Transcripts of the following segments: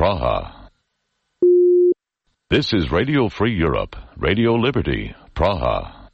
Praha. This is Radio Free Europe, Radio Liberty, Praha.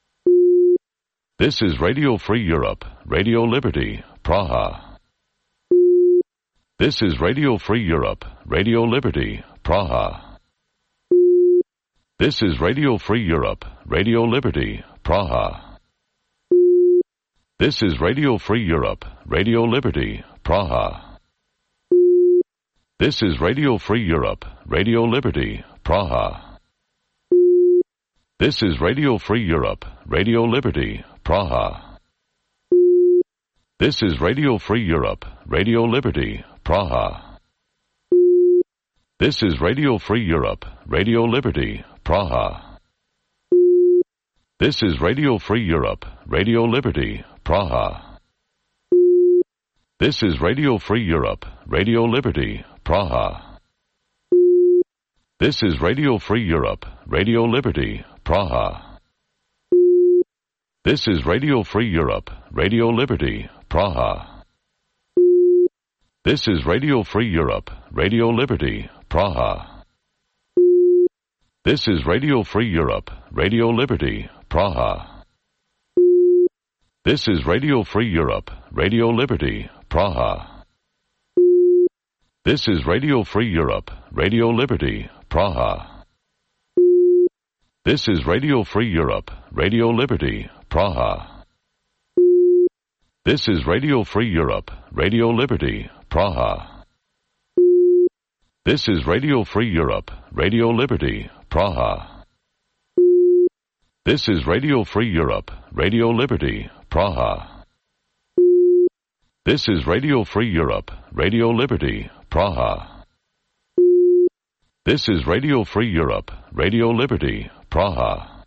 This is Radio Free Europe, Radio Liberty, Praha. This is Radio Free Europe, Radio Liberty, Praha. This is Radio Free Europe, Radio Liberty, Praha. This is Radio Free Europe, Radio Liberty, Praha. This is Radio Free Europe, Radio Liberty, Praha. This is Radio Free Europe, Radio Liberty, Praha. This is Radio Free Europe, Radio Liberty, Praha. This is Radio Free Europe, Radio Liberty, Praha. This is Radio Free Europe, Radio Liberty, Praha. This is Radio Free Europe, Radio Liberty, Praha. This is Radio Free Europe, Radio Liberty, Praha. This is Radio Free Europe, Radio Liberty, Praha. This is Radio Free Europe, Radio Liberty, Praha. This is Radio Free Europe, Radio Liberty, Praha. This is Radio Free Europe, Radio Liberty, Praha. This is Radio Free Europe, Radio Liberty, Praha. This is Radio Free Europe, Radio Liberty, Praha. This is Radio Free Europe, Radio Liberty, Praha. This is Radio Free Europe, Radio Liberty, Praha. This is Radio Free Europe, Radio Liberty, Praha. This is Radio Free Europe, Radio Liberty, Praha. This is Radio Free Europe, Radio Liberty, Praha.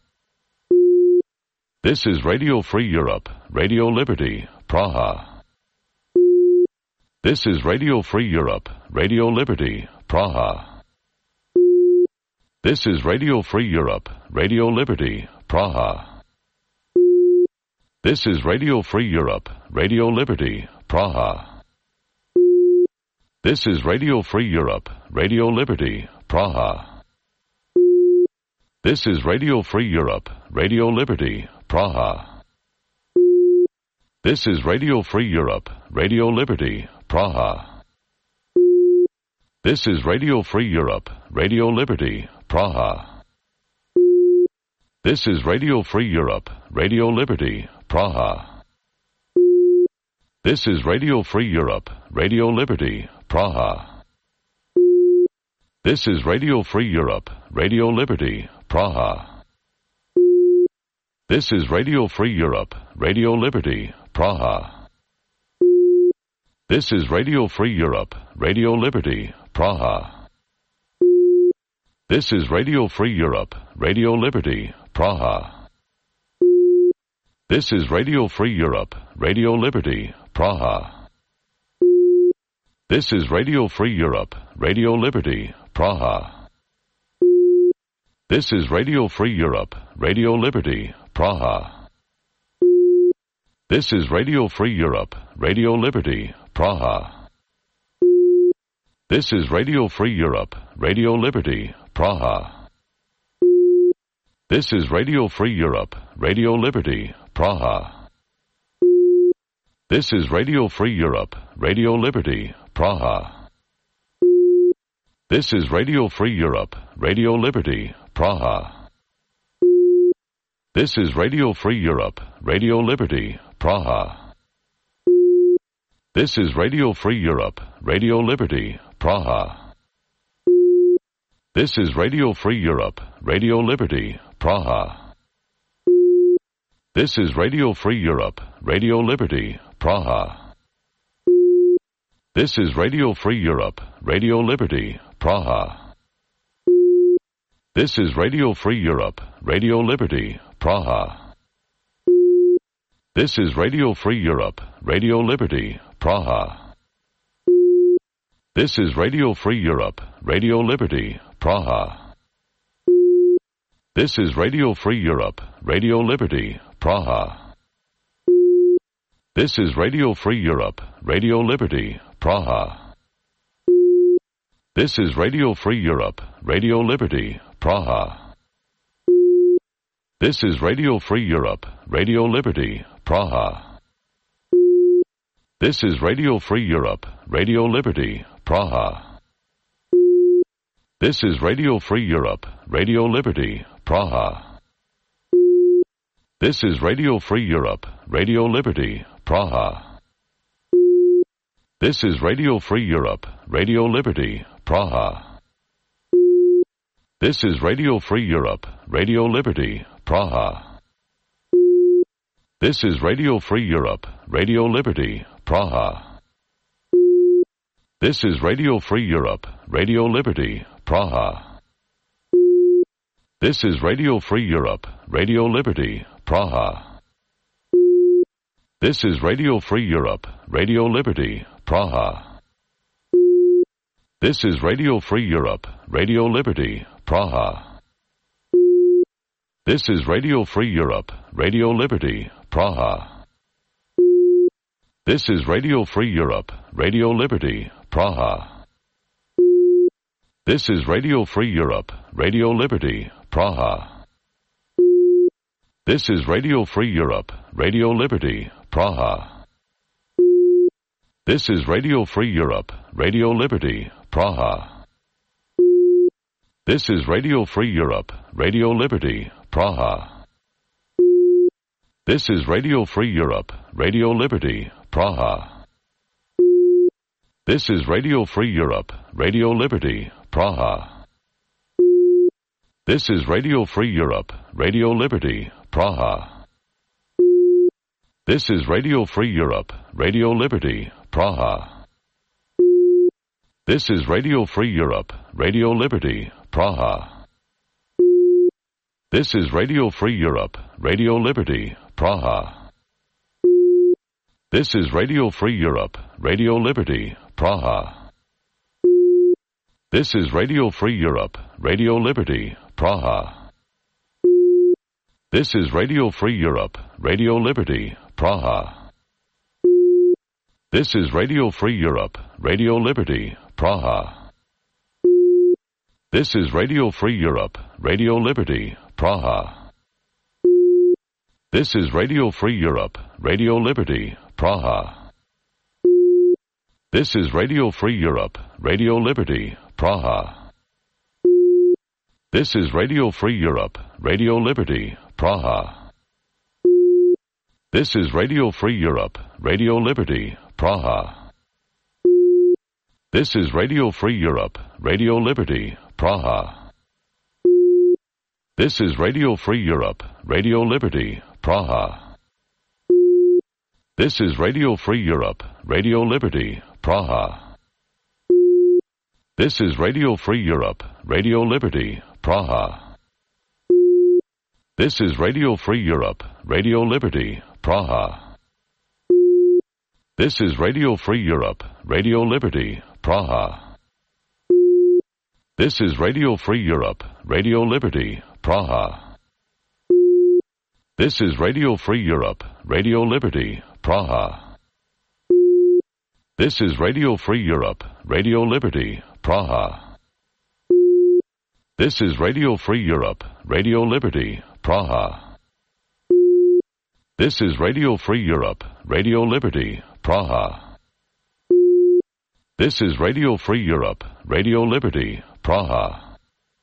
This is Radio Free Europe, Radio Liberty, Praha. This is Radio Free Europe, Radio Liberty, Praha. This is Radio Free Europe, Radio Liberty, Praha. This is Radio Free Europe, Radio Liberty, Praha. This is Radio Free Europe, Radio Liberty, Praha. This is Radio Free Europe, Radio Liberty, Praha. This is Radio Free Europe, Radio Liberty, Praha. This is Radio Free Europe, Radio Liberty, Praha. This is Radio Free Europe, Radio Liberty, Praha. This is Radio Free Europe, Radio Liberty, Praha. This is Radio Free Europe, Radio Liberty, Praha. This is Radio Free Europe, Radio Liberty, Praha. This is Radio Free Europe, Radio Liberty, Praha. This is Radio Free Europe, Radio Liberty, Praha. This is Radio Free Europe, Radio Liberty, Praha. This is Radio Free Europe, Radio Liberty, Praha. This is Radio Free Europe, Radio Liberty, Praha. This is Radio Free Europe, Radio Liberty, Praha. This is Radio Free Europe, Radio Liberty, Praha. This is Radio Free Europe, Radio Liberty, Praha. This is Radio Free Europe, Radio Liberty, Praha. This is Radio Free Europe, Radio Liberty, Praha. This is Radio Free Europe, Radio Liberty, Praha. This is Radio Free Europe, Radio Liberty, Praha. This is Radio Free Europe, Radio Liberty, Praha. This is Radio Free Europe, Radio Liberty, Praha. This is Radio Free Europe, Radio Liberty, Praha. This is Radio Free Europe, Radio Liberty, Praha. This is Radio Free Europe, Radio Liberty, Praha. This is Radio Free Europe, Radio Liberty, Praha. This is Radio Free Europe, Radio Liberty, Praha. This is Radio Free Europe, Radio Liberty, Praha. This is Radio Free Europe, Radio Liberty, Praha. This is Radio Free Europe, Radio Liberty, Praha. This is Radio Free Europe, Radio Liberty, Praha. This is Radio Free Europe, Radio Liberty, Praha. This is Radio Free Europe, Radio Liberty, Praha. This is Radio Free Europe, Radio Liberty, Praha. This is Radio Free Europe, Radio Liberty, Praha. This is Radio Free Europe, Radio Liberty, Praha. This is Radio Free Europe, Radio Liberty, Praha. This is Radio Free Europe, Radio Liberty, Praha. This is Radio Free Europe, Radio Liberty, Praha. This is Radio Free Europe, Radio Liberty, Praha. This is Radio Free Europe, Radio Liberty, Praha. This is Radio Free Europe, Radio Liberty, Praha. This is Radio Free Europe, Radio Liberty, Praha. This is Radio Free Europe, Radio Liberty, Praha. This is Radio Free Europe, Radio Liberty, Praha. This is Radio Free Europe, Radio Liberty, Praha. This is Radio Free Europe, Radio Liberty, Praha. This is Radio Free Europe, Radio Liberty, Praha. This is Radio Free Europe, Radio Liberty, Praha. This is Radio Free Europe, Radio Liberty, Praha. This is Radio Free Europe, Radio Liberty, Praha. This is Radio Free Europe, Radio Liberty, Praha. This is Radio Free Europe, Radio Liberty, Praha. This is Radio Free Europe, Radio Liberty, Praha. This is Radio Free Europe, Radio Liberty, Praha. This is Radio Free Europe, Radio Liberty, Praha. This is Radio Free Europe, Radio Liberty, Praha. This is Radio Free Europe, Radio Liberty, Praha. This is Radio Free Europe, Radio Liberty, Praha. This is Radio Free Europe, Radio Liberty, Praha. This is Radio Free Europe, Radio Liberty, Praha. This is Radio Free Europe, Radio Liberty, Praha. This is Radio Free Europe, Radio Liberty, Praha. This is Radio Free Europe, Radio Liberty, Praha. This is Radio Free Europe, Radio Liberty, Praha. This is Radio Free Europe, Radio Liberty, Praha. This is Radio Free Europe, Radio Liberty, Praha. This is Radio Free Europe, Radio Liberty, Praha. This is Radio Free Europe, Radio Liberty, Praha. This is Radio Free Europe, Radio Liberty, Praha. This is Radio Free Europe, Radio Liberty, Praha. This is Radio Free Europe, Radio Liberty, Praha. This is Radio Free Europe, Radio Liberty, Praha.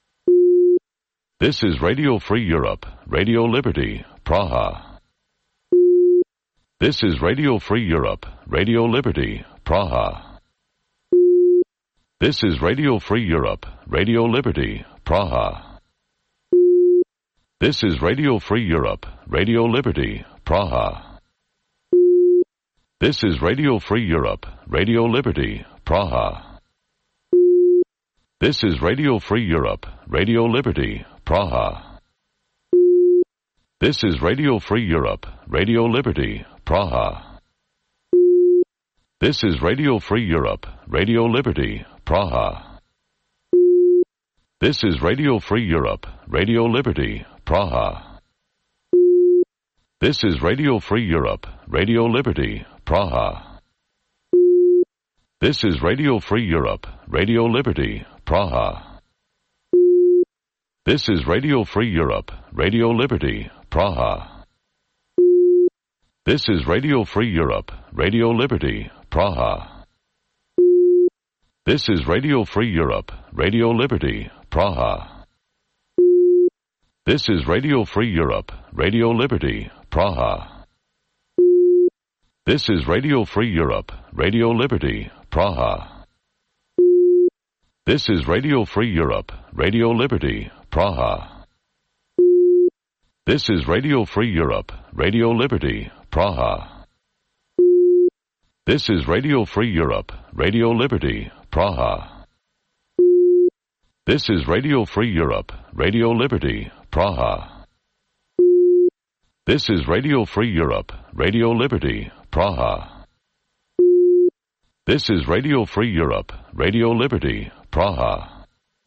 This is Radio Free Europe, Radio Liberty, Praha. This is Radio Free Europe, Radio Liberty, Praha. This is Radio Free Europe, Radio Liberty, Praha. This is Radio Free Europe, Radio Liberty, Praha. This is Radio Free Europe, Radio Liberty, Praha. This is Radio Free Europe, Radio Liberty, Praha. This is Radio Free Europe, Radio Liberty, Praha. This is Radio Free Europe, Radio Liberty, Praha. This is Radio Free Europe, Radio Liberty, Praha. This is Radio Free Europe, Radio Liberty, Praha. This is Radio Free Europe, Radio Liberty, Praha. This is Radio Free Europe, Radio Liberty, Praha. This is Radio Free Europe, Radio Liberty, Praha. This is Radio Free Europe, Radio Liberty, Praha. This is Radio Free Europe, Radio Liberty, Praha. This is Radio Free Europe, Radio Liberty, Praha. This is Radio Free Europe, Radio Liberty, Praha. This is Radio Free Europe, Radio Liberty, Praha. This is Radio Free Europe, Radio Liberty, Praha. This is Radio Free Europe, Radio Liberty, Praha. This is Radio Free Europe, Radio Liberty, Praha. This is Radio Free Europe, Radio Liberty, Praha.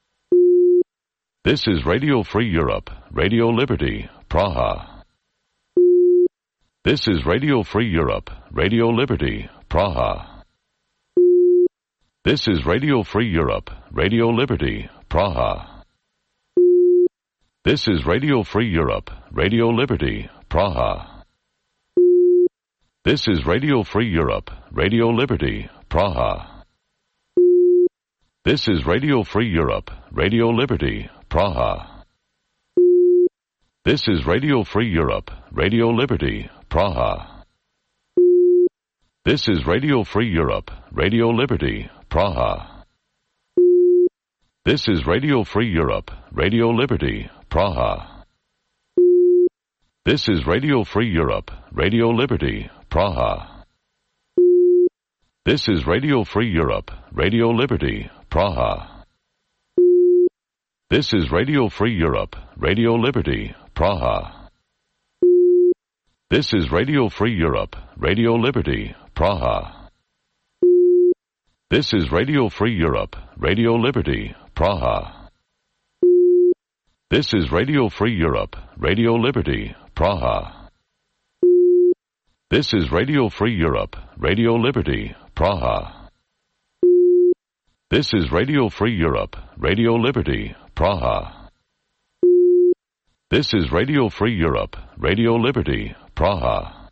This is Radio Free Europe, Radio Liberty, Praha. This is Radio Free Europe, Radio Liberty, Praha. This is Radio Free Europe, Radio Liberty, Praha. This is Radio Free Europe, Radio Liberty, Praha. This is Radio Free Europe, Radio Liberty, Praha. This is Radio Free Europe, Radio Liberty, Praha. This is Radio Free Europe, Radio Liberty, Praha. This is Radio Free Europe, Radio Liberty, Praha. This is Radio Free Europe, Radio Liberty, Praha. This is Radio Free Europe, Radio Liberty, Praha. This is Radio Free Europe, Radio Liberty, Praha. This is Radio Free Europe, Radio Liberty, Praha. This is Radio Free Europe, Radio Liberty, Praha. This is Radio Free Europe, Radio Liberty, Praha. This is Radio Free Europe, Radio Liberty, Praha. This is Radio Free Europe, Radio Liberty, Praha. This is Radio Free Europe, Radio Liberty, Praha. This is Radio Free Europe, Radio Liberty, Praha.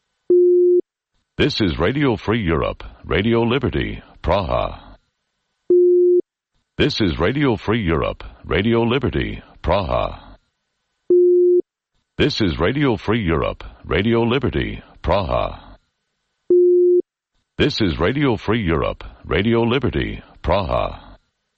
This is Radio Free Europe, Radio Liberty, Praha. This is Radio Free Europe, Radio Liberty, Praha. This is Radio Free Europe, Radio Liberty, Praha. This is Radio Free Europe, Radio Liberty, Praha.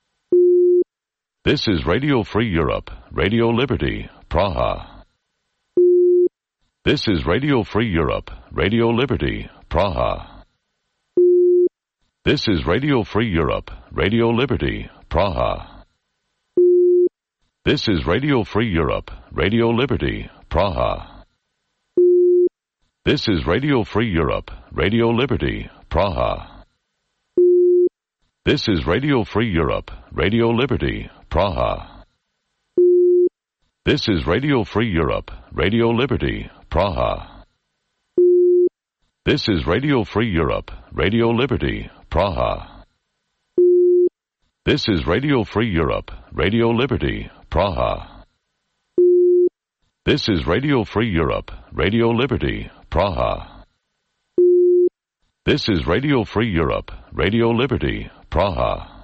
This is Radio Free Europe, Radio Liberty, Praha. This is Radio Free Europe, Radio Liberty, Praha. This is Radio Free Europe, Radio Liberty, Praha. This is Radio Free Europe, Radio Liberty, Praha. This is Radio Free Europe, Radio Liberty, Praha. This is Radio Free Europe, Radio Liberty, Praha. This is Radio Free Europe, Radio Liberty, Praha. This is Radio Free Europe, Radio Liberty, Praha. This is Radio Free Europe, Radio Liberty, Praha. This is Radio Free Europe, Radio Liberty, Praha. This is Radio Free Europe, Radio Liberty, Praha.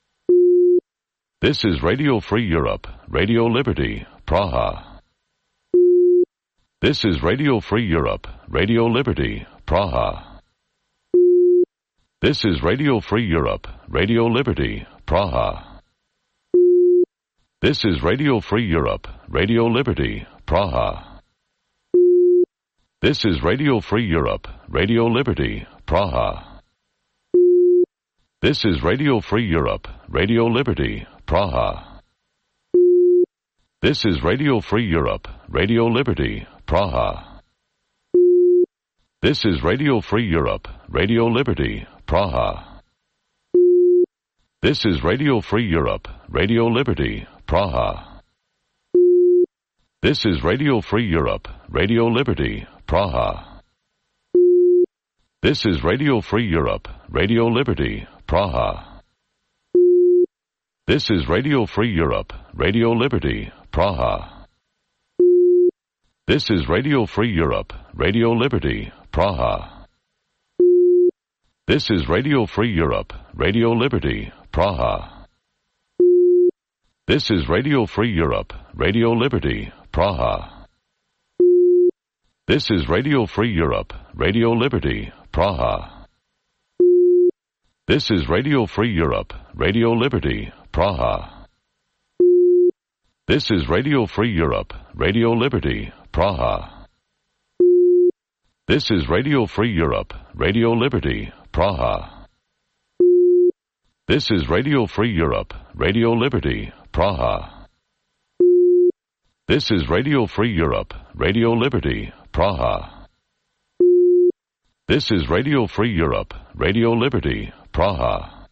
This is Radio Free Europe, Radio Liberty, Praha. This is Radio Free Europe, Radio Liberty, Praha. This is Radio Free Europe, Radio Liberty, Praha. This is Radio Free Europe, Radio Liberty, Praha. This is Radio Free Europe, Radio Liberty, Praha. This is Radio Free Europe, Radio Liberty, Praha. This is Radio Free Europe, Radio Liberty, Praha. This is Radio Free Europe, Radio Liberty, Praha. This is Radio Free Europe, Radio Liberty, Praha. This is Radio Free Europe, Radio Liberty, Praha. This is Radio Free Europe, Radio Liberty, Praha. This is Radio Free Europe, Radio Liberty, Praha. This is Radio Free Europe, Radio Liberty, Praha. This is Radio Free Europe, Radio Liberty, Praha. This is Radio Free Europe, Radio Liberty, Praha. This is Radio Free Europe, Radio Liberty, Praha. This is Radio Free Europe, Radio Liberty, Praha. This is Radio Free Europe, Radio Liberty, Praha. This is Radio Free Europe, Radio Liberty, Praha. This is Radio Free Europe, Radio Liberty, Praha. This is Radio Free Europe, Radio Liberty, Praha. This is Radio Free Europe, Radio Liberty, Praha.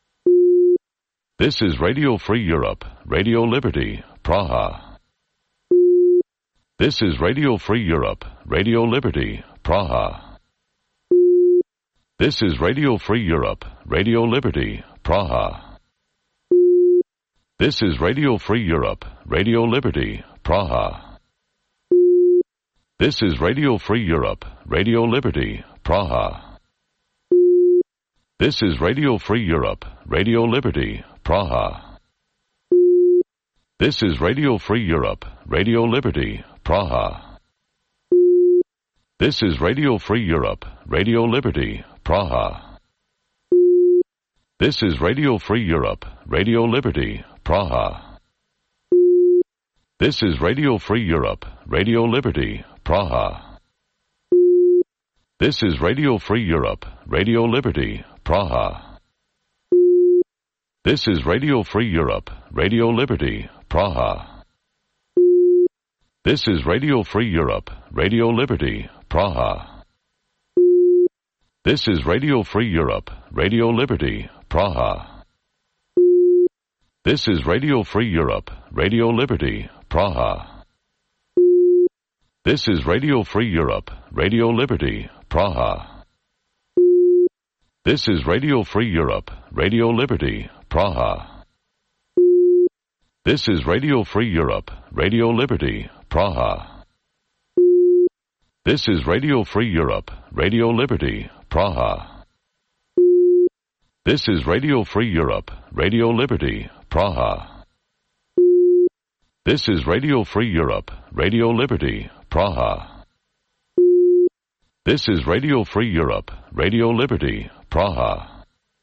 This is Radio Free Europe, Radio Liberty, Praha. This is Radio Free Europe, Radio Liberty, Praha. This is Radio Free Europe, Radio Liberty, Praha. This is Radio Free Europe, Radio Liberty, Praha. This is Radio Free Europe, Radio Liberty, Praha. This is Radio Free Europe, Radio Liberty, Praha. This is Radio Free Europe, Radio Liberty, Praha. This is Radio Free Europe, Radio Liberty, Praha. This is Radio Free Europe, Radio Liberty, Praha. This is Radio Free Europe, Radio Liberty, Praha. This is Radio Free Europe, Radio Liberty, Praha. This is Radio Free Europe, Radio Liberty, Praha. This is Radio Free Europe, Radio Liberty, Praha. This is Radio Free Europe, Radio Liberty, Praha. This is Radio Free Europe, Radio Liberty, Praha. This is Radio Free Europe, Radio Liberty, Praha. This is Radio Free Europe, Radio Liberty, Praha. This is Radio Free Europe, Radio Liberty, Praha. This is Radio Free Europe, Radio Liberty, Praha. This is Radio Free Europe, Radio Liberty, Praha. This is Radio Free Europe, Radio Liberty, Praha. This is Radio Free Europe, Radio Liberty, Praha.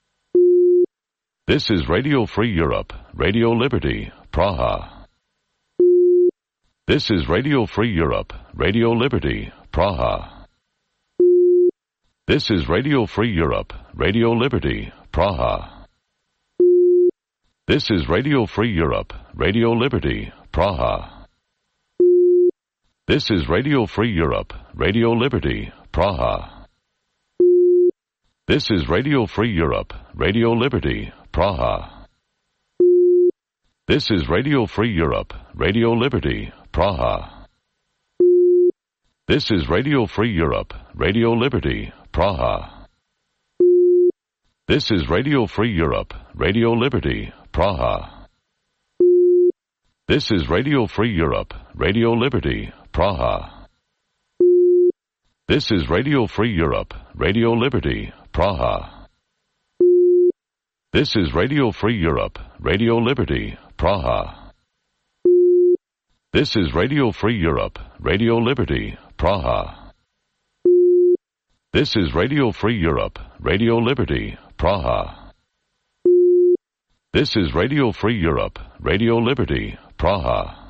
This is Radio Free Europe, Radio Liberty, Praha. This is Radio Free Europe, Radio Liberty, Praha. This is Radio Free Europe, Radio Liberty, Praha. This is Radio Free Europe, Radio Liberty, Praha. This is Radio Free Europe, Radio Liberty, Praha. This is Radio Free Europe, Radio Liberty, Praha. This is Radio Free Europe, Radio Liberty, Praha. This is Radio Free Europe, Radio Liberty, Praha. This is Radio Free Europe, Radio Liberty, Praha. This is Radio Free Europe, Radio Liberty, Praha. This is Radio Free Europe, Radio Liberty, Praha. This is Radio Free Europe, Radio Liberty, Praha. This is Radio Free Europe, Radio Liberty, Praha. This is Radio Free Europe, Radio Liberty, Praha. This is Radio Free Europe, Radio Liberty, Praha.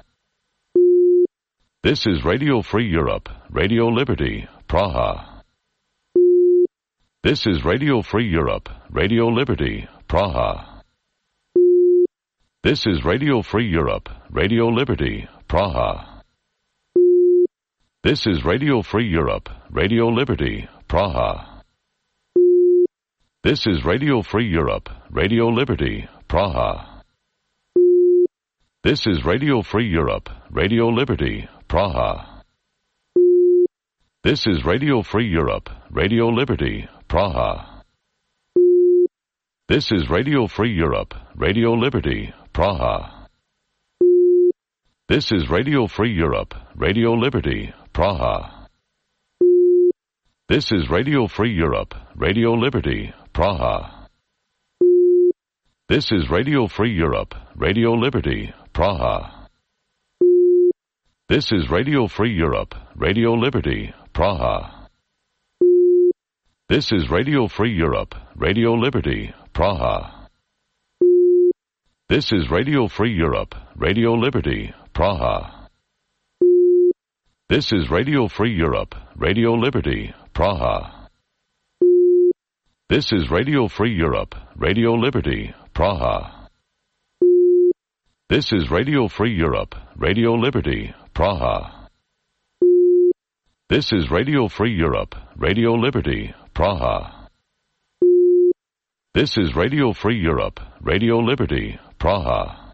This is Radio Free Europe, Radio Liberty, Praha. This is Radio Free Europe, Radio Liberty, Praha. This is Radio Free Europe, Radio Liberty, Praha. This is Radio Free Europe, Radio Liberty, Praha. This is Radio Free Europe, Radio Liberty, Praha. This is Radio Free Europe, Radio Liberty, Praha. This is Radio Free Europe, Radio Liberty, Praha. This is Radio Free Europe, Radio Liberty, Praha. This is Radio Free Europe, Radio Liberty, Praha. This is Radio Free Europe, Radio Liberty, Praha. This is Radio Free Europe, Radio Liberty, Praha. This is Radio Free Europe, Radio Liberty, Praha. This is Radio Free Europe, Radio Liberty, Praha. This is Radio Free Europe, Radio Liberty, Praha. This is Radio Free Europe, Radio Liberty, Praha. This is Radio Free Europe, Radio Liberty, Praha. This is Radio Free Europe, Radio Liberty, Praha. This is Radio Free Europe, Radio Liberty, Praha. This is Radio Free Europe, Radio Liberty, Praha.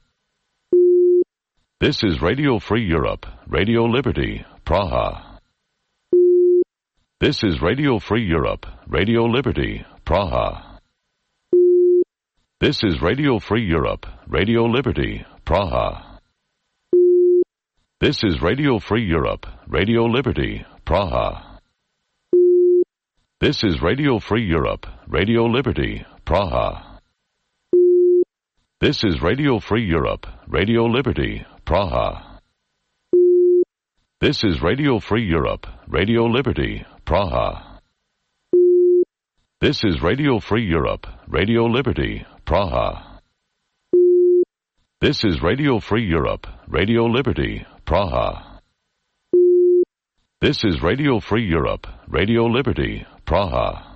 This is Radio Free Europe, Radio Liberty, Praha. This is Radio Free Europe, Radio Liberty, Praha. This is Radio Free Europe, Radio Liberty, Praha. This is Radio Free Europe, Radio Liberty, Praha. This is Radio Free Europe, Radio Liberty, Praha. This is Radio Free Europe, Radio Liberty, Praha. This is Radio Free Europe, Radio Liberty, Praha. This is Radio Free Europe, Radio Liberty, Praha. This is Radio Free Europe, Radio Liberty, Praha. This is Radio Free Europe, Radio Liberty, Praha.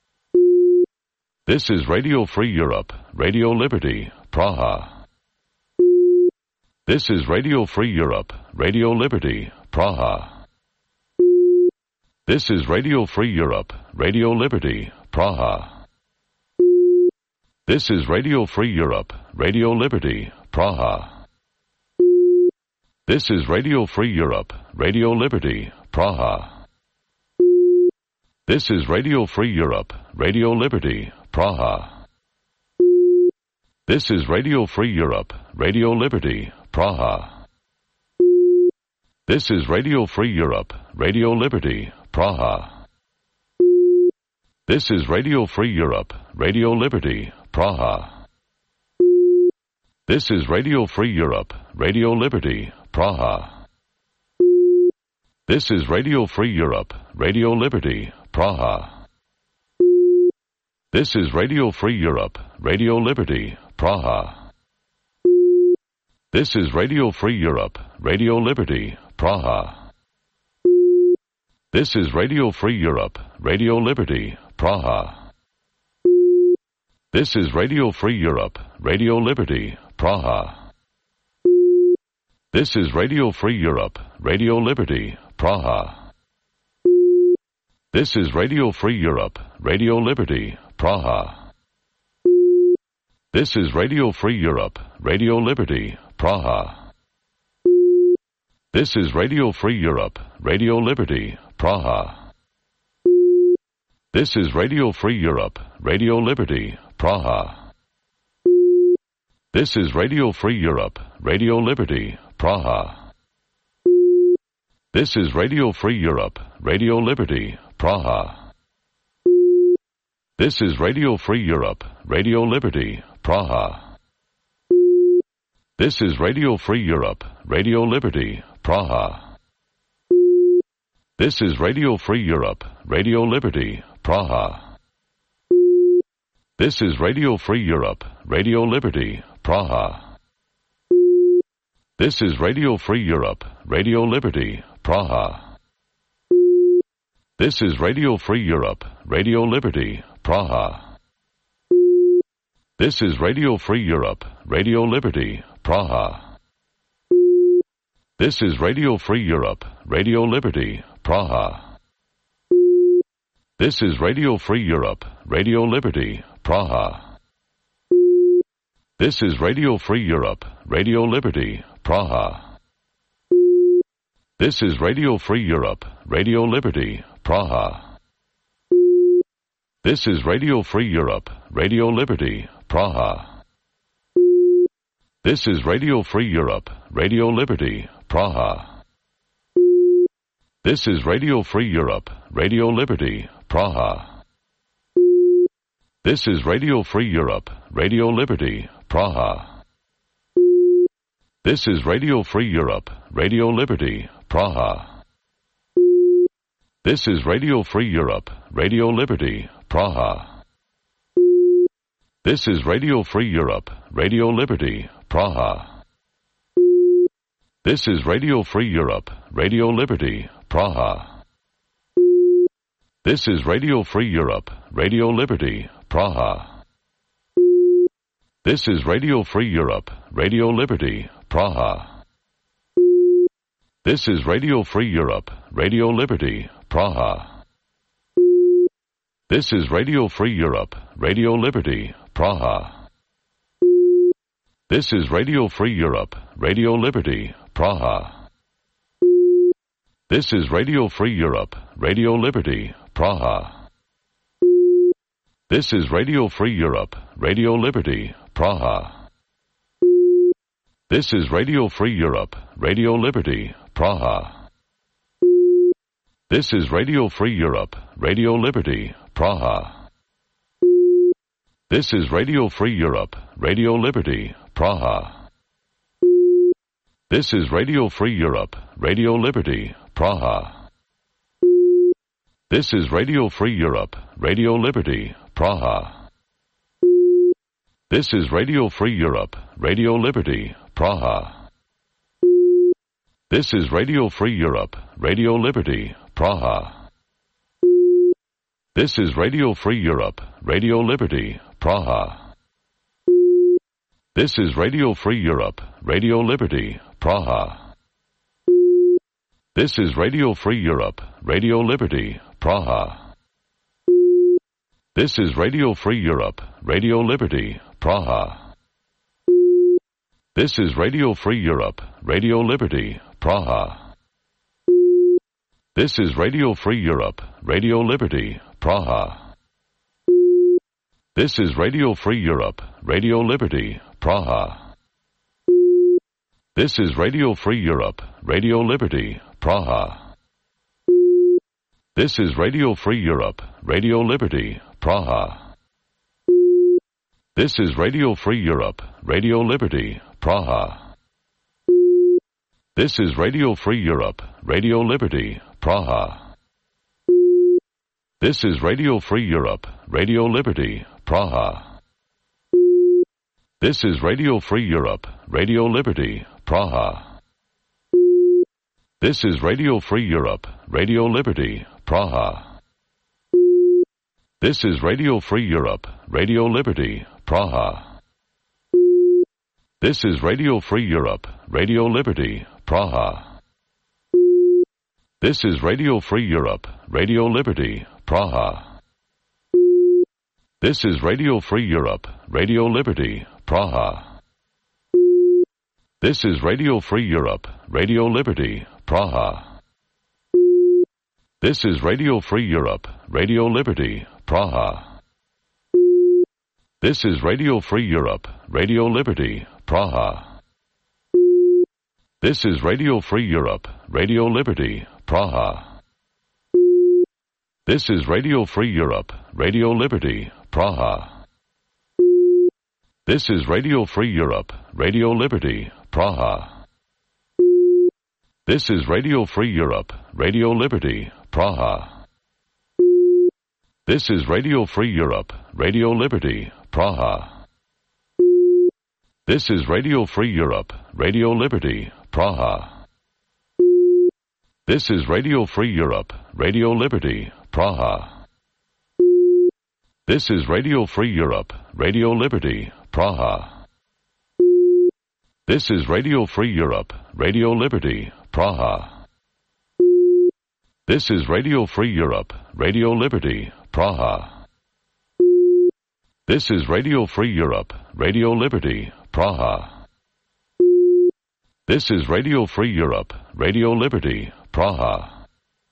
This is Radio Free Europe, Radio Liberty, Praha. This is Radio Free Europe, Radio Liberty, Praha. This is Radio Free Europe, Radio Liberty, Praha. This is Radio Free Europe, Radio Liberty, Praha. This is Radio Free Europe, Radio Liberty, Praha. This is Radio Free Europe, Radio Liberty, Praha. This is Radio Free Europe, Radio Liberty, Praha. This is Radio Free Europe, Radio Liberty, Praha. This is Radio Free Europe, Radio Liberty, Praha. This is Radio Free Europe, Radio Liberty, Praha. This is Radio Free Europe, Radio Liberty, Praha. This is Radio Free Europe, Radio Liberty, Praha. This is Radio Free Europe, Radio Liberty, Praha. This is Radio Free Europe, Radio Liberty, Praha. This is Radio Free Europe, Radio Liberty, Praha. This is Radio Free Europe, Radio Liberty, Praha. This is Radio Free Europe, Radio Liberty, Praha. This is Radio Free Europe, Radio Liberty, Praha. This is Radio Free Europe, Radio Liberty, Praha. This is Radio Free Europe, Radio Liberty, Praha. This is Radio Free Europe, Radio Liberty, Praha. This is Radio Free Europe, Radio Liberty, Praha. This is Radio Free Europe, Radio Liberty, Praha. This is Radio Free Europe, Radio Liberty, Praha. This is Radio Free Europe, Radio Liberty, Praha. This is Radio Free Europe, Radio Liberty, Praha. This is Radio Free Europe, Radio Liberty, Praha. This is Radio Free Europe, Radio Liberty, Praha. This is Radio Free Europe, Radio Liberty, Praha. This is Radio Free Europe, Radio Liberty, Praha. This is Radio Free Europe, Radio Liberty, Praha. This is Radio Free Europe, Radio Liberty, Praha. This is Radio Free Europe, Radio Liberty, Praha. This is Radio Free Europe, Radio Liberty, Praha. This is Radio Free Europe, Radio Liberty, Praha. This is Radio Free Europe, Radio Liberty, Praha. This is Radio Free Europe, Radio Liberty, Praha. This is Radio Free Europe, Radio Liberty, Praha. This is Radio Free Europe, Radio Liberty, Praha. This is Radio Free Europe, Radio Liberty, Praha. This is Radio Free Europe, Radio Liberty, Praha. This is Radio Free Europe, Radio Liberty, Praha. This is Radio Free Europe, Radio Liberty, Praha. This is Radio Free Europe, Radio Liberty, Praha. This is Radio Free Europe, Radio Liberty, Praha. This is Radio Free Europe, Radio Liberty, Praha. This is Radio Free Europe, Radio Liberty, Praha. This is Radio Free Europe, Radio Liberty, Praha. This is Radio Free Europe, Radio Liberty, Praha. This is Radio Free Europe, Radio Liberty, Praha. This is Radio Free Europe, Radio Liberty, Praha. This is Radio Free Europe, Radio Liberty, Praha. This is Radio Free Europe, Radio Liberty, Praha. This is Radio Free Europe, Radio Liberty, Praha. This is Radio Free Europe, Radio Liberty, Praha. This is Radio Free Europe, Radio Liberty, Praha. This is Radio Free Europe, Radio Liberty, Praha. This is Radio Free Europe, Radio Liberty, Praha. This is Radio Free Europe, Radio Liberty, Praha. This is Radio Free Europe, Radio Liberty, Praha. This is Radio Free Europe, Radio Liberty, Praha. This is Radio Free Europe, Radio Liberty, Praha. This is Radio Free Europe, Radio Liberty, Praha. This is Radio Free Europe, Radio Liberty, Praha. This is Radio Free Europe, Radio Liberty, Praha. This is Radio Free Europe, Radio Liberty, Praha. This is Radio Free Europe, Radio Liberty, Praha. This is Radio Free Europe, Radio Liberty, Praha. This is Radio Free Europe, Radio Liberty, Praha. This is Radio Free Europe, Radio Liberty, Praha. This is Radio Free Europe, Radio Liberty, Praha. This is Radio Free Europe, Radio Liberty, Praha. This is Radio Free Europe, Radio Liberty, Praha. This is Radio Free Europe, Radio Liberty, Praha. This is Radio Free Europe, Radio Liberty, Praha. This is Radio Free Europe, Radio Liberty, Praha. This is Radio Free Europe, Radio Liberty, Praha. This is Radio Free Europe, Radio Liberty, Praha. This is Radio Free Europe, Radio Liberty, Praha. This is Radio Free Europe, Radio Liberty, Praha. This is Radio Free Europe, Radio Liberty, Praha. This is Radio Free Europe, Radio Liberty, Praha. This is Radio Free Europe, Radio Liberty, Praha. This is Radio Free Europe, Radio Liberty, Praha. This is Radio Free Europe, Radio Liberty, Praha. This is Radio Free Europe, Radio Liberty, Praha. This is Radio Free Europe, Radio Liberty, Praha. This is Radio Free Europe, Radio Liberty, Praha.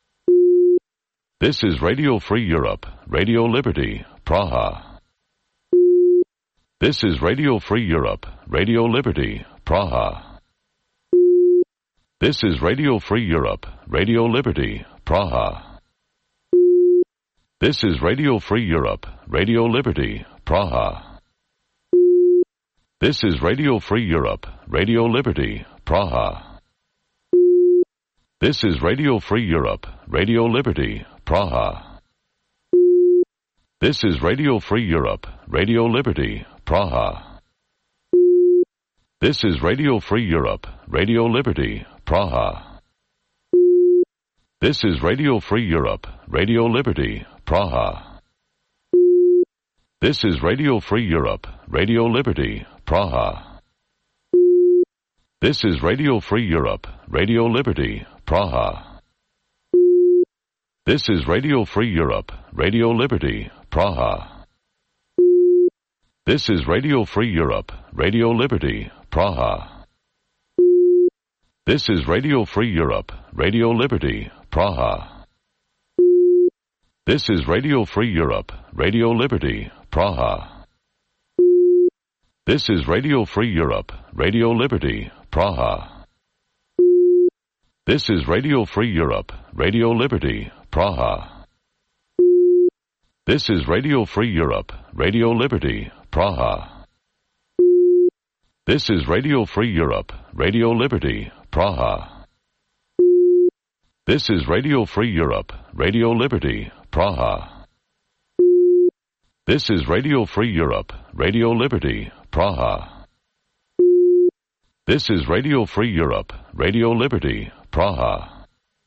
This is Radio Free Europe, Radio Liberty, Praha. This is Radio Free Europe, Radio Liberty, Praha. This is Radio Free Europe, Radio Liberty, Praha. This is Radio Free Europe, Radio Liberty, Praha. This is Radio Free Europe, Radio Liberty, Praha. This is Radio Free Europe, Radio Liberty, Praha. This is Radio Free Europe, Radio Liberty, Praha. This is Radio Free Europe, Radio Liberty, Praha. This is Radio Free Europe, Radio Liberty, Praha. This is Radio Free Europe, Radio Liberty, Praha. This is Radio Free Europe, Radio Liberty, Praha. This is Radio Free Europe, Radio Liberty, Praha. This is Radio Free Europe, Radio Liberty, Praha. This is Radio Free Europe, Radio Liberty, Praha. This is Radio Free Europe, Radio Liberty, Praha. This is Radio Free Europe, Radio Liberty, Praha. This is Radio Free Europe, Radio Liberty, Praha. This is Radio Free Europe, Radio Liberty, Praha. This is Radio Free Europe, Radio Liberty, Praha. This is Radio Free Europe, Radio Liberty, Praha. This is Radio Free Europe, Radio Liberty, Praha. This is Radio Free Europe, Radio Liberty, Praha.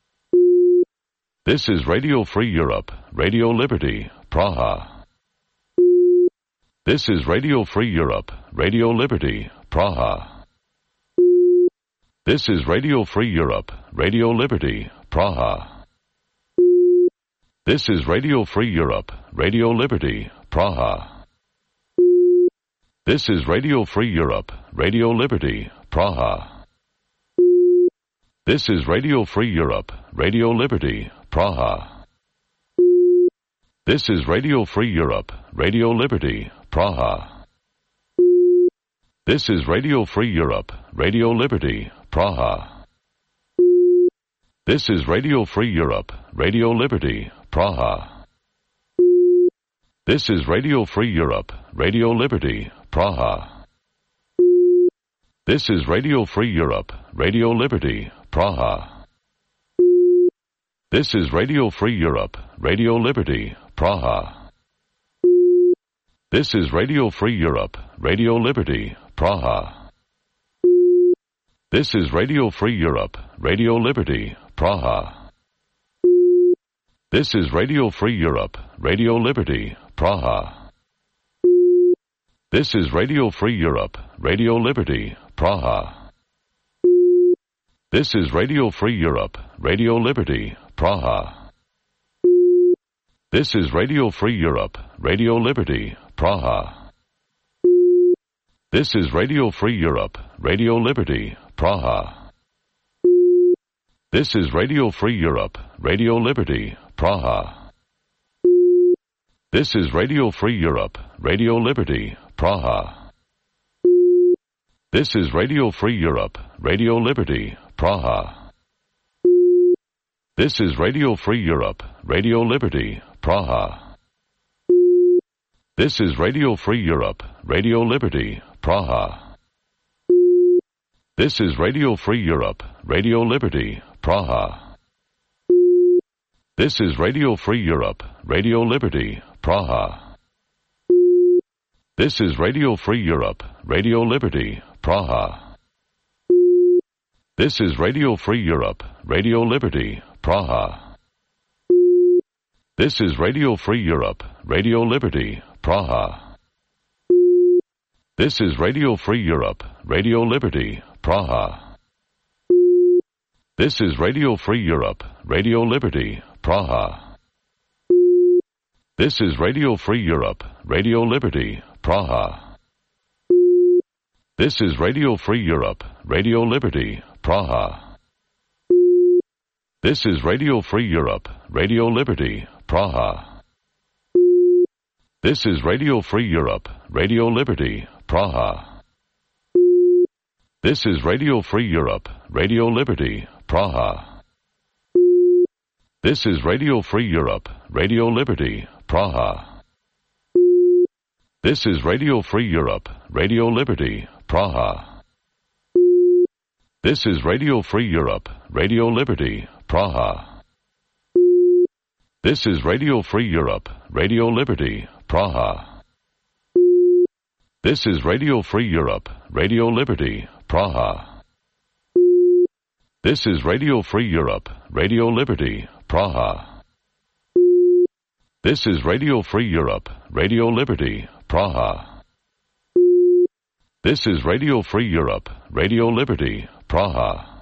This is Radio Free Europe, Radio Liberty, Praha. This is Radio Free Europe, Radio Liberty, Praha. This is Radio Free Europe, Radio Liberty, Praha. This is Radio Free Europe, Radio Liberty, Praha. This is Radio Free Europe, Radio Liberty, Praha. This is Radio Free Europe, Radio Liberty, Praha. This is Radio Free Europe, Radio Liberty, Praha. This is Radio Free Europe, Radio Liberty, Praha. This is Radio Free Europe, Radio Liberty, Praha. This is Radio Free Europe, Radio Liberty, Praha. This is Radio Free Europe, Radio Liberty, Praha. This is Radio Free Europe, Radio Liberty, Praha. This is Radio Free Europe, Radio Liberty, Praha. This is Radio Free Europe, Radio Liberty, Praha. This is Radio Free Europe, Radio Liberty, Praha. This is Radio Free Europe, Radio Liberty, Praha. This is Radio Free Europe, Radio Liberty, Praha. This is Radio Free Europe, Radio Liberty, Praha. This is Radio Free Europe, Radio Liberty, Praha. This is Radio Free Europe, Radio Liberty, Praha. This is Radio Free Europe, Radio Liberty, Praha. This is Radio Free Europe, Radio Liberty, Praha. This is Radio Free Europe, Radio Liberty, Praha. This is Radio Free Europe, Radio Liberty, Praha. This is Radio Free Europe, Radio Liberty, Praha. This is Radio Free Europe, Radio Liberty, Praha. This is Radio Free Europe, Radio Liberty, Praha. This is Radio Free Europe, Radio Liberty, Praha. This is Radio Free Europe, Radio Liberty, Praha. This is Radio Free Europe, Radio Liberty, Praha. This is Radio Free Europe, Radio Liberty, Praha. This is Radio Free Europe, Radio Liberty, Praha. This is Radio Free Europe, Radio Liberty, Praha. This is Radio Free Europe, Radio Liberty, Praha. This is Radio Free Europe, Radio Liberty, Praha. This is Radio Free Europe, Radio Liberty, Praha. This is Radio Free Europe, Radio Liberty, Praha. This is Radio Free Europe, Radio Liberty, Praha. This is Radio Free Europe, Radio Liberty, Praha. This is Radio Free Europe, Radio Liberty, Praha. This is Radio Free Europe, Radio Liberty, Praha. This is Radio Free Europe, Radio Liberty, Praha. This is Radio Free Europe, Radio Liberty, Praha. This is Radio Free Europe, Radio Liberty, Praha.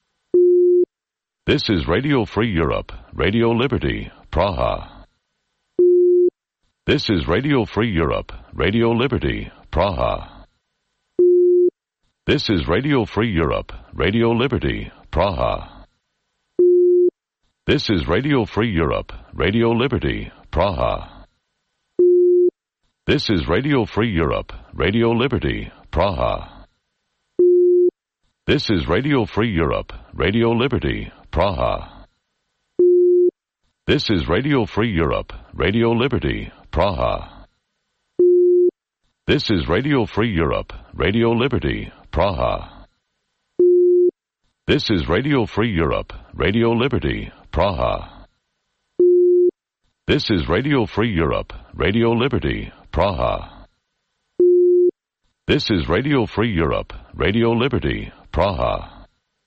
This is Radio Free Europe, Radio Liberty, Praha. This is Radio Free Europe, Radio Liberty, Praha. This is Radio Free Europe, Radio Liberty, Praha. This is Radio Free Europe, Radio Liberty, Praha. This is Radio Free Europe, Radio Liberty, Praha. This is Radio Free Europe, Radio Liberty, Praha. This is Radio Free Europe, Radio Liberty, Praha. This is Radio Free Europe, Radio Liberty, Praha. This is Radio Free Europe, Radio Liberty, Praha. This is Radio Free Europe, Radio Liberty, Praha. This is Radio Free Europe, Radio Liberty, Praha.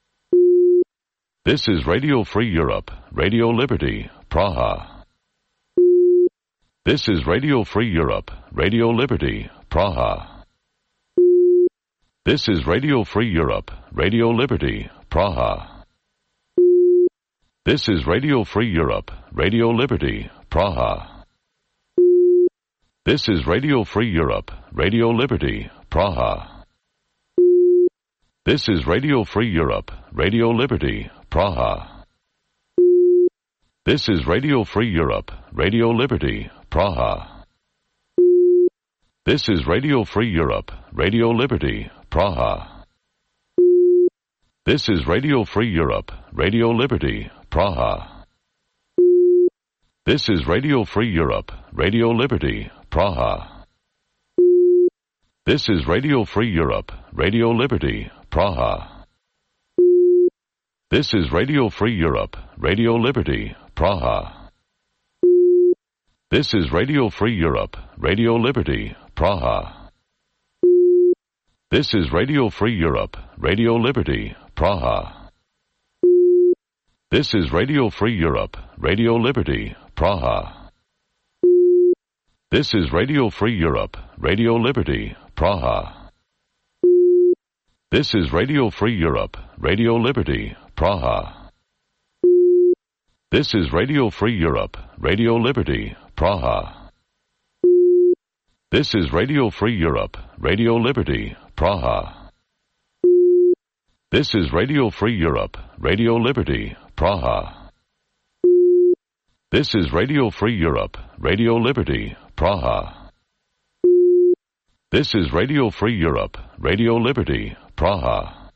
This is Radio Free Europe, Radio Liberty, Praha. This is Radio Free Europe, Radio Liberty, Praha. This is Radio Free Europe, Radio Liberty, Praha. This is Radio Free Europe, Radio Liberty, Praha. This is Radio Free Europe, Radio Liberty, Praha. This is Radio Free Europe, Radio Liberty, Praha. This is Radio Free Europe, Radio Liberty, Praha. This is Radio Free Europe, Radio Liberty, Praha. This is Radio Free Europe, Radio Liberty, Praha. This is Radio Free Europe, Radio Liberty, Praha. This is Radio Free Europe, Radio Liberty, Praha. This is Radio Free Europe, Radio Liberty, Praha. This is Radio Free Europe, Radio Liberty, Praha. This is Radio Free Europe, Radio Liberty, Praha. This is Radio Free Europe, Radio Liberty, Praha. This is Radio Free Europe, Radio Liberty, Praha. This is Radio Free Europe, Radio Liberty, Praha. This is Radio Free Europe, Radio Liberty, Praha. This is Radio Free Europe, Radio Liberty, Praha. This is Radio Free Europe, Radio Liberty, Praha. This is Radio Free Europe, Radio Liberty, Praha. This is Radio Free Europe, Radio Liberty, Praha.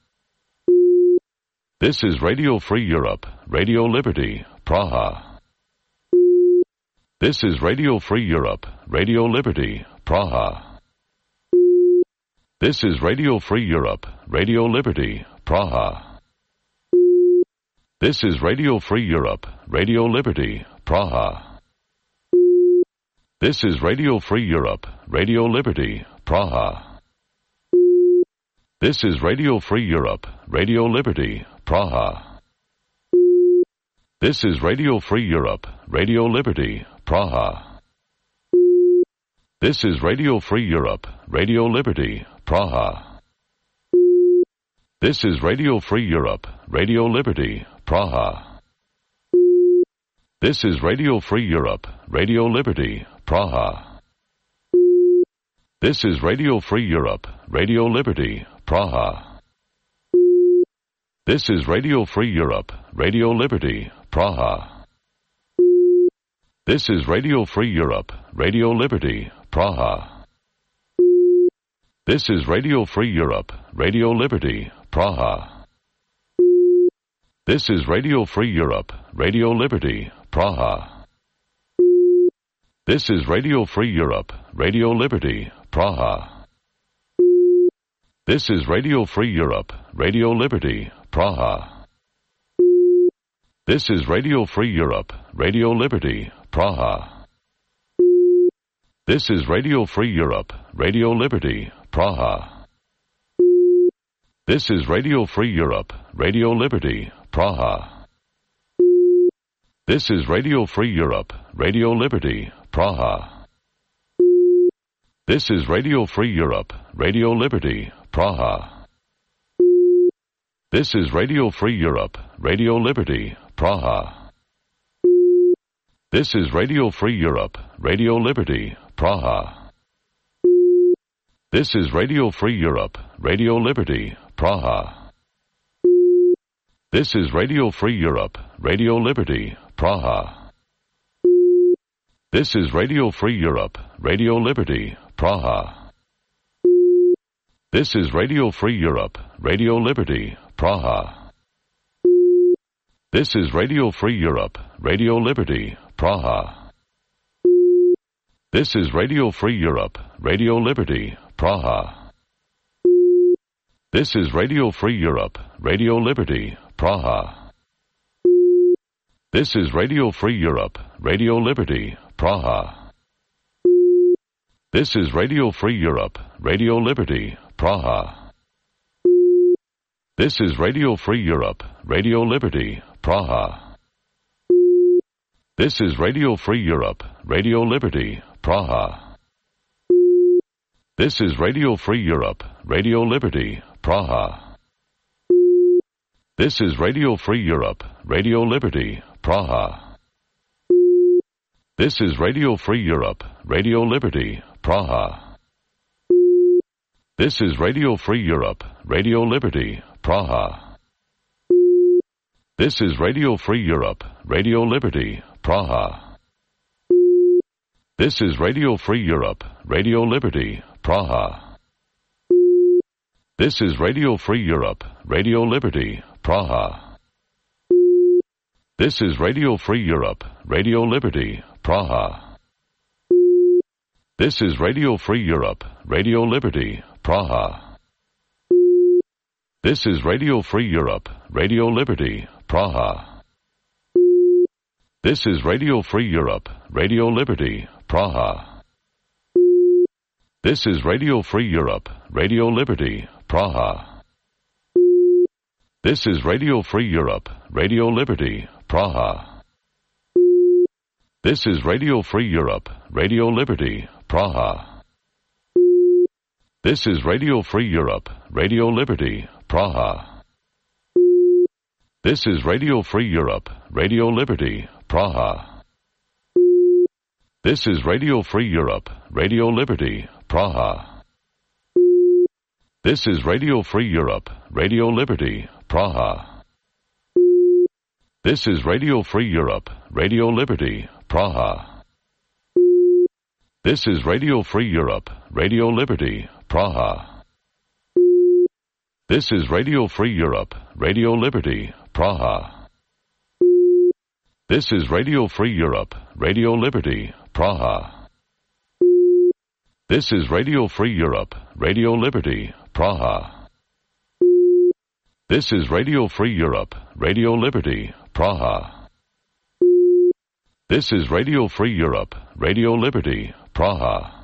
This is Radio Free Europe, Radio Liberty, Praha. This is Radio Free Europe, Radio Liberty, Praha. This is Radio Free Europe, Radio Liberty, Praha. This is Radio Free Europe, Radio Liberty, Praha. This is Radio Free Europe, Radio Liberty, Praha. This is Radio Free Europe, Radio Liberty, Praha. This is Radio Free Europe, Radio Liberty, Praha. This is Radio Free Europe, Radio Liberty, Praha. This is Radio Free Europe, Radio Liberty, Praha. This is Radio Free Europe, Radio Liberty, Praha. This is Radio Free Europe, Radio Liberty, Praha. This is Radio Free Europe, Radio Liberty, Praha. This is Radio Free Europe, Radio Liberty, Praha. This is Radio Free Europe, Radio Liberty, Praha. This is Radio Free Europe, Radio Liberty, Praha. This is Radio Free Europe, Radio Liberty, Praha. This is Radio Free Europe, Radio Liberty, Praha. This is Radio Free Europe, Radio Liberty, Praha. This is Radio Free Europe, Radio Liberty, Praha. This is Radio Free Europe, Radio Liberty, Praha. This is Radio Free Europe, Radio Liberty, Praha. This is Radio Free Europe, Radio Liberty, Praha. This is Radio Free Europe, Radio Liberty, Praha. This is Radio Free Europe, Radio Liberty, Praha. This is Radio Free Europe, Radio Liberty, Praha. This is Radio Free Europe, Radio Liberty, Praha. This is Radio Free Europe, Radio Liberty, Praha. This is Radio Free Europe, Radio Liberty, Praha. This is Radio Free Europe, Radio Liberty, Praha. This is Radio Free Europe, Radio Liberty, Praha. This is Radio Free Europe, Radio Liberty, Praha. This is Radio Free Europe, Radio Liberty, Praha. This is Radio Free Europe, Radio Liberty, Praha. This is Radio Free Europe, Radio Liberty, Praha. This is Radio Free Europe, Radio Liberty, Praha. This is Radio Free Europe, Radio Liberty, Praha. This is Radio Free Europe, Radio Liberty, Praha. This is Radio Free Europe, Radio Liberty, Praha. This is Radio Free Europe, Radio Liberty, Praha. This is Radio Free Europe, Radio Liberty, Praha. This is Radio Free Europe, Radio Liberty, Praha. This is Radio Free Europe, Radio Liberty, Praha. This is Radio Free Europe, Radio Liberty, Praha. This is Radio Free Europe, Radio Liberty, Praha. This is Radio Free Europe, Radio Liberty, Praha. This is Radio Free Europe, Radio Liberty, Praha. This is Radio Free Europe, Radio Liberty, Praha. This is Radio Free Europe, Radio Liberty, Praha. This is Radio Free Europe, Radio Liberty, Praha. This is Radio Free Europe, Radio Liberty, Praha. This is Radio Free Europe, Radio Liberty, Praha. This is Radio Free Europe, Radio Liberty, Praha. This is Radio Free Europe, Radio Liberty, Praha. This is Radio Free Europe, Radio Liberty, Praha. This is Radio Free Europe, Radio Liberty, Praha. This is Radio Free Europe, Radio Liberty, Praha. This is Radio Free Europe, Radio Liberty, Praha. This is Radio Free Europe, Radio Liberty, Praha. This is Radio Free Europe, Radio Liberty, Praha. This is Radio Free Europe, Radio Liberty, Praha.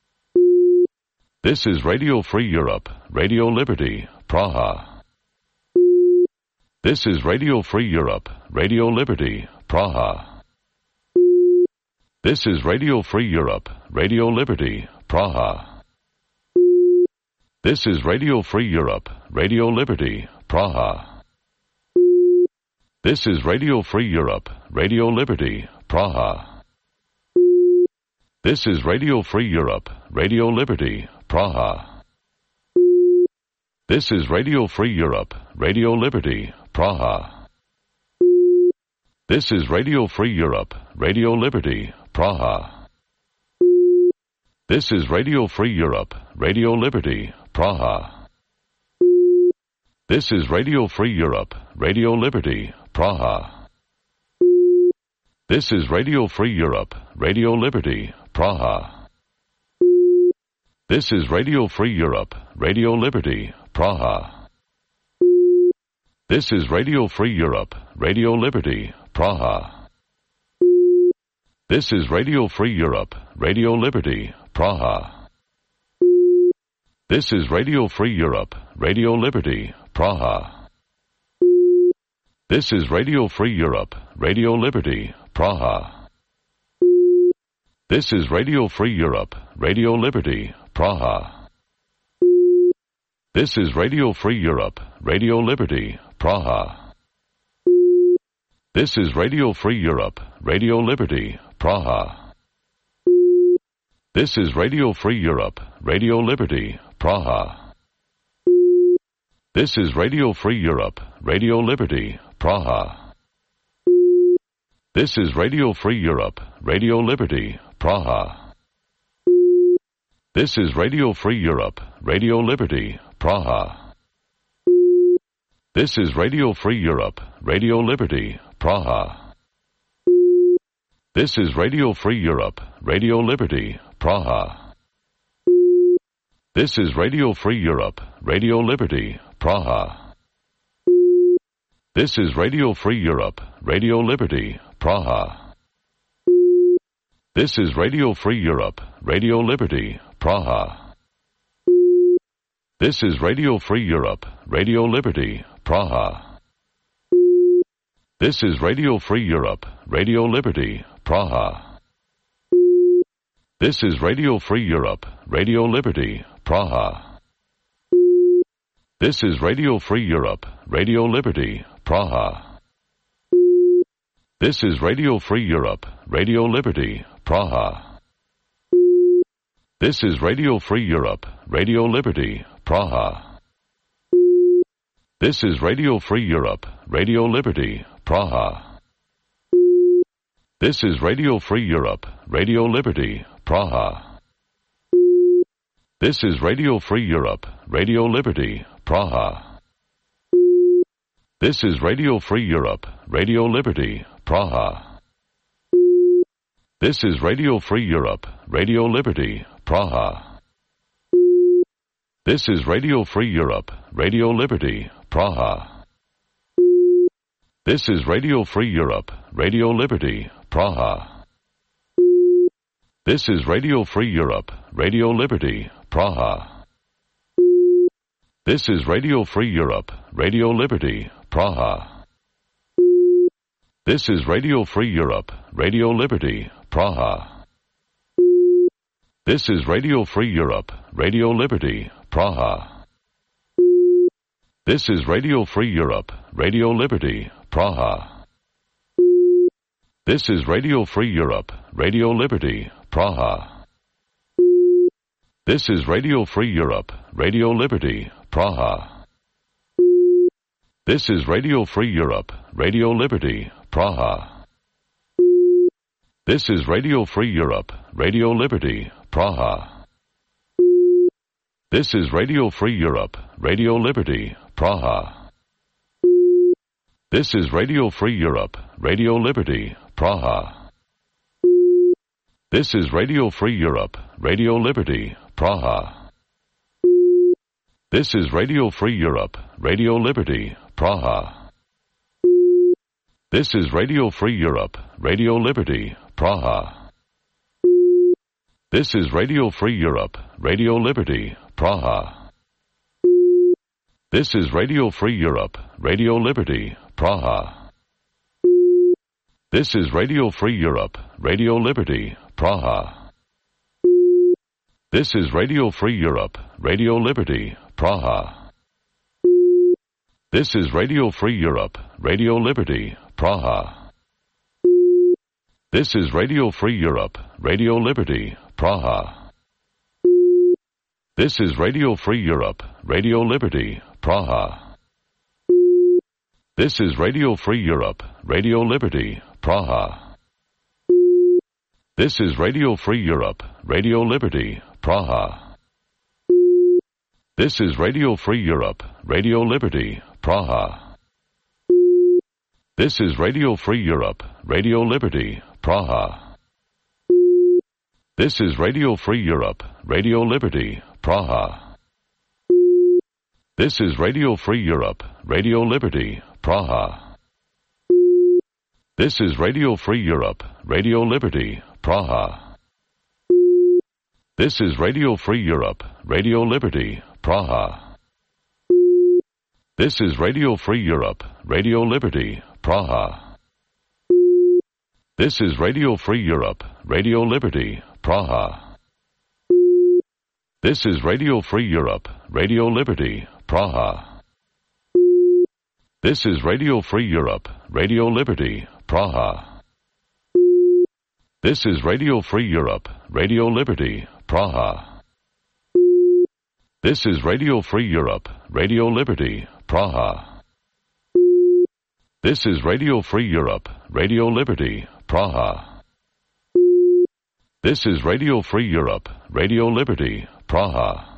This is Radio Free Europe, Radio Liberty, Praha. This is Radio Free Europe, Radio Liberty, Praha. This is Radio Free Europe, Radio Liberty, Praha. This is Radio Free Europe, Radio Liberty, Praha. This is Radio Free Europe, Radio Liberty, Praha. This is Radio Free Europe, Radio Liberty, Praha. This is Radio Free Europe, Radio Liberty, Praha. This is Radio Free Europe, Radio Liberty, Praha. This is Radio Free Europe, Radio Liberty, Praha. This is Radio Free Europe, Radio Liberty, Praha. This is Radio Free Europe, Radio Liberty, Praha. This is Radio Free Europe, Radio Liberty, Praha. This is Radio Free Europe, Radio Liberty, Praha. This is Radio Free Europe, Radio Liberty, Praha. This is Radio Free Europe, Radio Liberty, Praha. This is Radio Free Europe, Radio Liberty, Praha. This is Radio Free Europe, Radio Liberty, Praha. This is Radio Free Europe, Radio Liberty, Praha. This is Radio Free Europe, Radio Liberty, Praha. This is Radio Free Europe, Radio Liberty, Praha. This is Radio Free Europe, Radio Liberty, Praha. This is Radio Free Europe, Radio Liberty, Praha. This is Radio Free Europe, Radio Liberty, Praha. This is Radio Free Europe, Radio Liberty, Praha. This is Radio Free Europe, Radio Liberty, Praha. This is Radio Free Europe, Radio Liberty, Praha. This is Radio Free Europe, Radio Liberty, Praha. This is Radio Free Europe, Radio Liberty, Praha. This is Radio Free Europe, Radio Liberty, Praha. This is Radio Free Europe, Radio Liberty, Praha. This is Radio Free Europe, Radio Liberty, Praha. This is Radio Free Europe, Radio Liberty, Praha. This is Radio Free Europe, Radio Liberty, Praha. This is Radio Free Europe, Radio Liberty, Praha. This is Radio Free Europe, Radio Liberty, Praha. This is Radio Free Europe, Radio Liberty, Praha. This is Radio Free Europe, Radio Liberty, Praha. This is Radio Free Europe, Radio Liberty, Praha. This is Radio Free Europe, Radio Liberty, Praha. This is Radio Free Europe, Radio Liberty, Praha. This is Radio Free Europe, Radio Liberty, Praha. This is Radio Free Europe, Radio Liberty, Praha. This is Radio Free Europe, Radio Liberty, Praha. This is Radio Free Europe, Radio Liberty, Praha. This is Radio Free Europe, Radio Liberty, Praha. This is Radio Free Europe, Radio Liberty, Praha. This is Radio Free Europe, Radio Liberty, Praha. This is Radio Free Europe, Radio Liberty, Praha. This is Radio Free Europe, Radio Liberty, Praha. This is Radio Free Europe, Radio Liberty, Praha. This is Radio Free Europe, Radio Liberty, Praha. This is Radio Free Europe, Radio Liberty, Praha. This is Radio Free Europe, Radio Liberty, Praha. This is Radio Free Europe, Radio Liberty, Praha. This is Radio Free Europe, Radio Liberty, Praha. This is Radio Free Europe, Radio Liberty, Praha. This is Radio Free Europe, Radio Liberty, Praha. This is Radio Free Europe, Radio Liberty, Praha. This is Radio Free Europe, Radio Liberty, Praha. This is Radio Free Europe, Radio Liberty, Praha. This is Radio Free Europe, Radio Liberty, Praha. This is Radio Free Europe, Radio Liberty, Praha. This is Radio Free Europe, Radio Liberty, Praha. This is Radio Free Europe, Radio Liberty, Praha. This is Radio Free Europe, Radio Liberty, Praha. This is Radio Free Europe, Radio Liberty, Praha. This is Radio Free Europe, Radio Liberty, Praha. This is Radio Free Europe, Radio Liberty, Praha. This is Radio Free Europe, Radio Liberty, Praha. This is Radio Free Europe, Radio Liberty, Praha. This is Radio Free Europe, Radio Liberty, Praha. This is Radio Free Europe, Radio Liberty, Praha. This is Radio Free Europe, Radio Liberty, Praha. This is Radio Free Europe, Radio Liberty, Praha. This is Radio Free Europe, Radio Liberty, Praha. This is Radio Free Europe, Radio Liberty, Praha. This is Radio Free Europe, Radio Liberty, Praha. This is Radio Free Europe, Radio Liberty, Praha.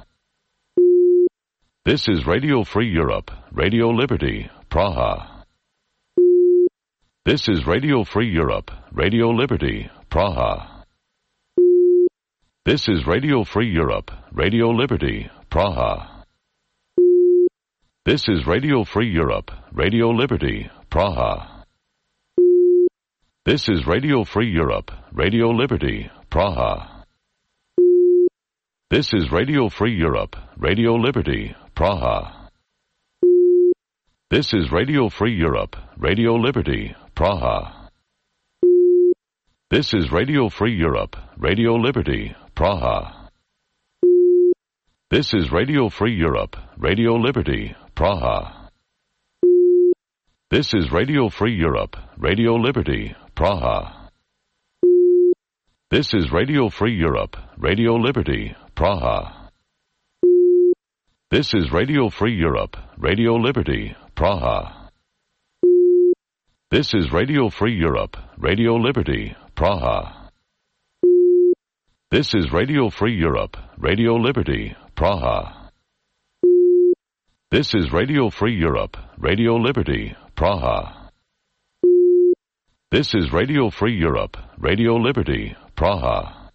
This is Radio Free Europe, Radio Liberty, Praha. This is Radio Free Europe, Radio Liberty, Praha. This is Radio Free Europe, Radio Liberty, Praha. This is Radio Free Europe, Radio Liberty, Praha. This is Radio Free Europe, Radio Liberty, Praha. This is Radio Free Europe, Radio Liberty, Praha. This is Radio Free Europe, Radio Liberty, Praha. This is Radio Free Europe, Radio Liberty, Praha. This is Radio Free Europe, Radio Liberty, Praha. This is Radio Free Europe, Radio Liberty, Praha. This is Radio Free Europe, Radio Liberty, Praha. This is Radio Free Europe, Radio Liberty, Praha. This is Radio Free Europe, Radio Liberty, Praha. This is Radio Free Europe, Radio Liberty, Praha. This is Radio Free Europe, Radio Liberty, Praha. This is Radio Free Europe, Radio Liberty, Praha.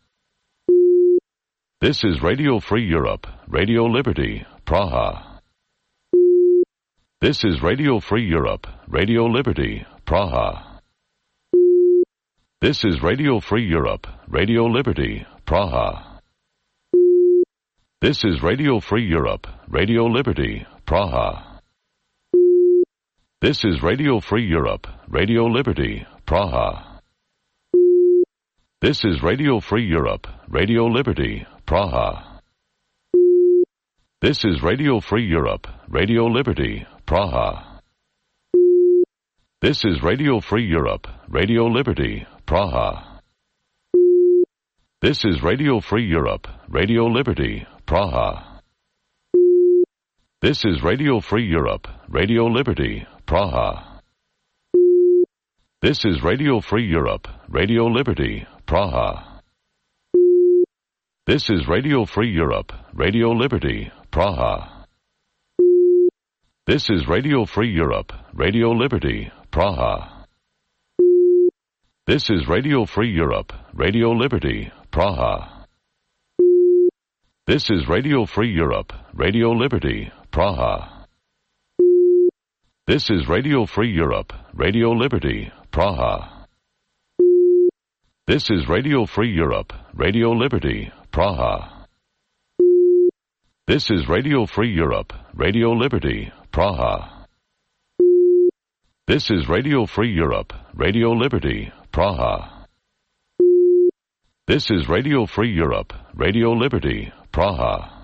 This is Radio Free Europe, Radio Liberty, Praha. This is Radio Free Europe, Radio Liberty, Praha. This is Radio Free Europe, Radio Liberty, Praha. This is Radio Free Europe, Radio Liberty, Praha. This is Radio Free Europe, Radio Liberty, Praha. This is Radio Free Europe, Radio Liberty, Praha. This is Radio Free Europe, Radio Liberty, Praha. This is Radio Free Europe, Radio Liberty, Praha. This is Radio Free Europe, Radio Liberty, Praha. This is Radio Free Europe, Radio Liberty, Praha. This is Radio Free Europe, Radio Liberty, Praha. This is Radio Free Europe, Radio Liberty, Praha. This is Radio Free Europe, Radio Liberty, Praha. This is Radio Free Europe, Radio Liberty, Praha. This is Radio Free Europe, Radio Liberty, Praha. This is Radio Free Europe, Radio Liberty, Praha. This is Radio Free Europe, Radio Liberty, Praha. This is Radio Free Europe, Radio Liberty, Praha. This is Radio Free Europe, Radio Liberty, Praha. This is Radio Free Europe, Radio Liberty, Praha.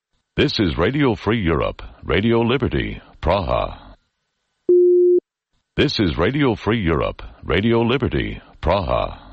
This is Radio Free Europe, Radio Liberty, Praha. This is Radio Free Europe, Radio Liberty, Praha.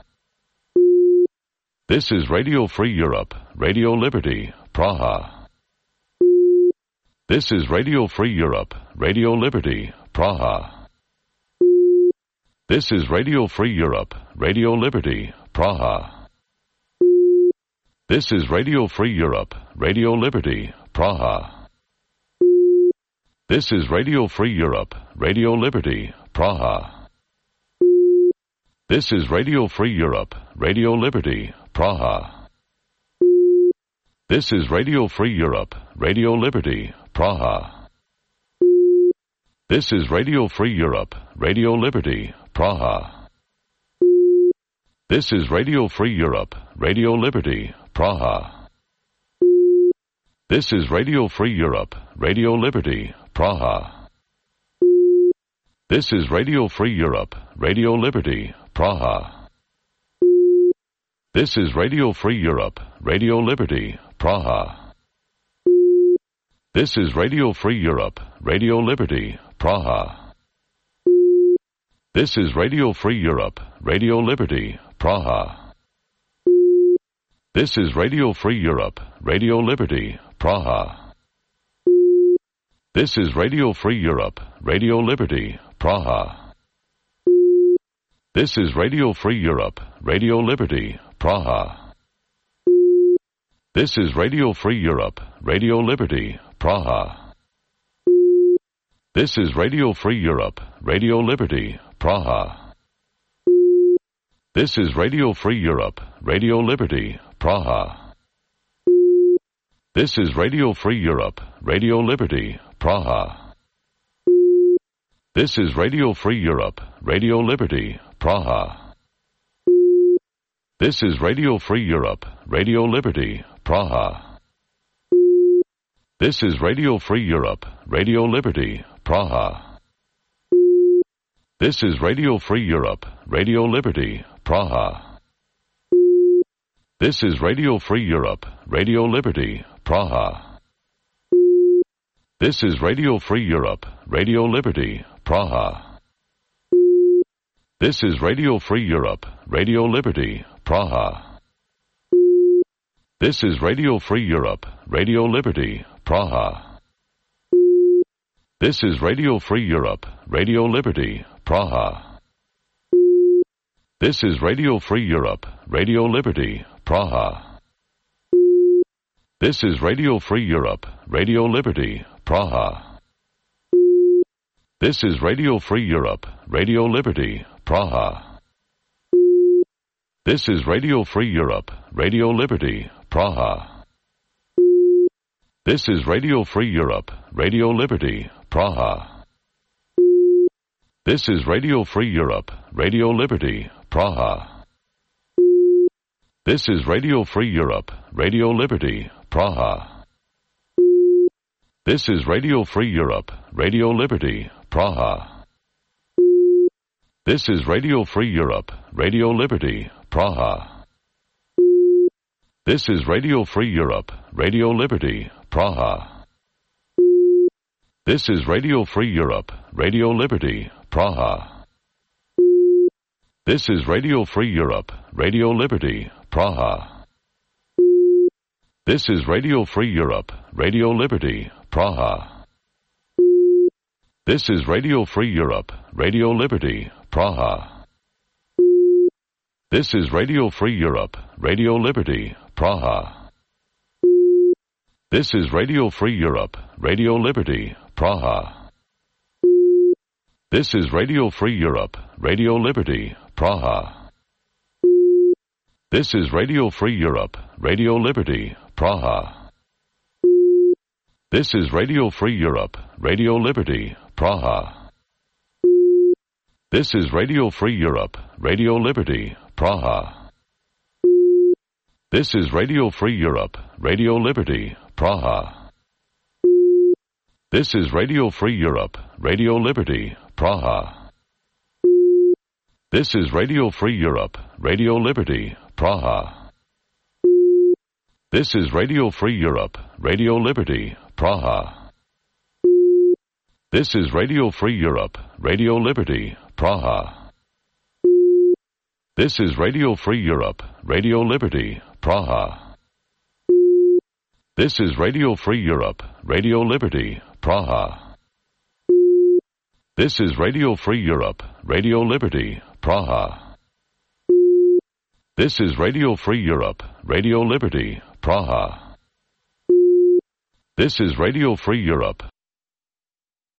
This is Radio Free Europe, Radio Liberty, Praha. This is Radio Free Europe, Radio Liberty, Praha. This is Radio Free Europe, Radio Liberty, Praha. This is Radio Free Europe, Radio Liberty, Praha. This is Radio Free Europe, Radio Liberty, Praha. This is Radio Free Europe, Radio Liberty, Praha. This is Radio Free Europe, Radio Liberty, Praha. This is Radio Free Europe, Radio Liberty, Praha. This is Radio Free Europe, Radio Liberty, Praha. This is Radio Free Europe, Radio Liberty, Praha. This is Radio Free Europe, Radio Liberty, Praha. This is Radio Free Europe, Radio Liberty, Praha. This is Radio Free Europe, Radio Liberty, Praha. This is Radio Free Europe, Radio Liberty, Praha. This is Radio Free Europe, Radio Liberty, Praha. This is Radio Free Europe, Radio Liberty, Praha. This is Radio Free Europe, Radio Liberty, Praha. This is Radio Free Europe, Radio Liberty, Praha. This is Radio Free Europe, Radio Liberty, Praha. This is Radio Free Europe, Radio Liberty, Praha. This is Radio Free Europe, Radio Liberty, Praha. This is Radio Free Europe, Radio Liberty, Praha. This is Radio Free Europe, Radio Liberty, Praha. This is Radio Free Europe, Radio Liberty, Praha. This is Radio Free Europe, Radio Liberty, Praha. This is Radio Free Europe, Radio Liberty, Praha. This is Radio Free Europe, Radio Liberty, Praha. This is Radio Free Europe, Radio Liberty, Praha. This is Radio Free Europe, Radio Liberty, Praha. This is Radio Free Europe, Radio Liberty, Praha. This is Radio Free Europe, Radio Liberty, Praha. This is Radio Free Europe, Radio Liberty, Praha. This is Radio Free Europe, Radio Liberty, Praha. This is Radio Free Europe, Radio Liberty, Praha. This is Radio Free Europe, Radio Liberty, Praha. This is Radio Free Europe, Radio Liberty, Praha. This is Radio Free Europe, Radio Liberty, Praha. This is Radio Free Europe, Radio Liberty, Praha. This is Radio Free Europe, Radio Liberty, Praha. This is Radio Free Europe, Radio Liberty, Praha. This is Radio Free Europe, Radio Liberty, Praha. This is Radio Free Europe, Radio Liberty, Praha. This is Radio Free Europe, Radio Liberty, Praha. This is Radio Free Europe, Radio Liberty, Praha. This is Radio Free Europe, Radio Liberty, Praha. This is Radio Free Europe, Radio Liberty, Praha. This is Radio Free Europe, Radio Liberty, Praha. This is Radio Free Europe, Radio Liberty, Praha. This is Radio Free Europe, Radio Liberty, Praha. This is Radio Free Europe, Radio Liberty, Praha. This is Radio Free Europe, Radio Liberty, Praha. This is Radio Free Europe, Radio Liberty, Praha. This is Radio Free Europe, Radio Liberty, Praha. This is Radio Free Europe, Radio Liberty, Praha. This is Radio Free Europe, Radio Liberty, Praha. This is Radio Free Europe, Radio Liberty, Praha. This is Radio Free Europe, Radio Liberty, Praha. This is Radio Free Europe, Radio Liberty, Praha. This is Radio Free Europe, Radio Liberty, Praha. This is Radio Free Europe,